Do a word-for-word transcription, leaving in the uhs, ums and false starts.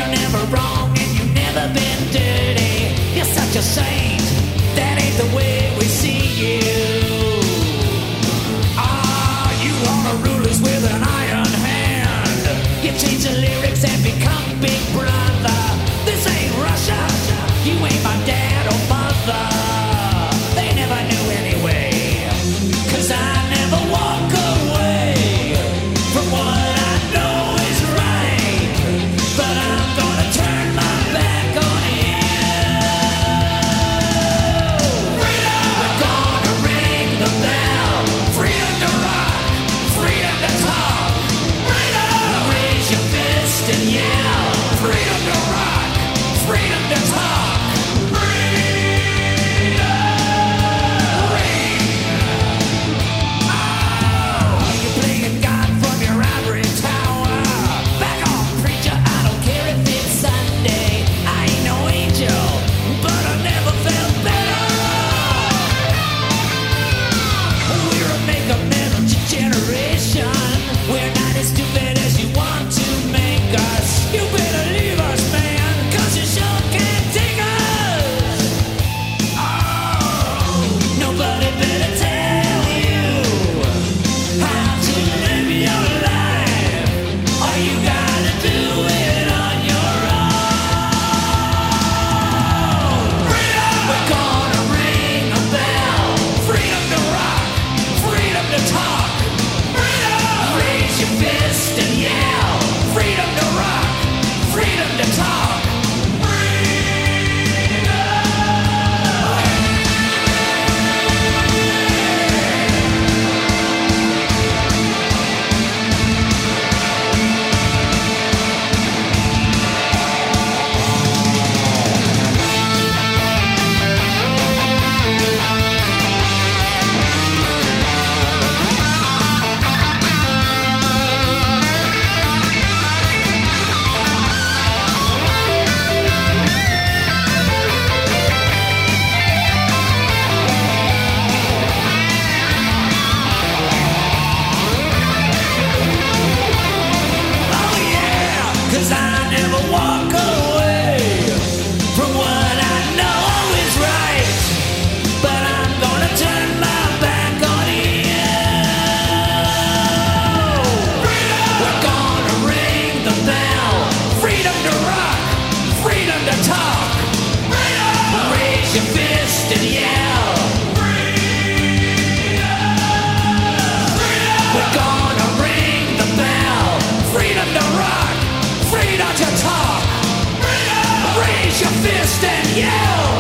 You're never wrong and you've never been dirty. You're such a saint, that ain't the way we see you. Ah, you wanna rule us with an iron hand. You change the lyrics and become Big Brother. This ain't Russia, you ain't my dad or mother. They never knew anyway, 'cause I never walk away from what I know is right. But I'm gonna turn my back on you. Freedom! We're gonna ring the bell. Freedom to rock, freedom to talk. Freedom! Raise your fist and yell. Freedom to rock, freedom to talk. Freedom to talk. Freedom. Raise your fist and yell.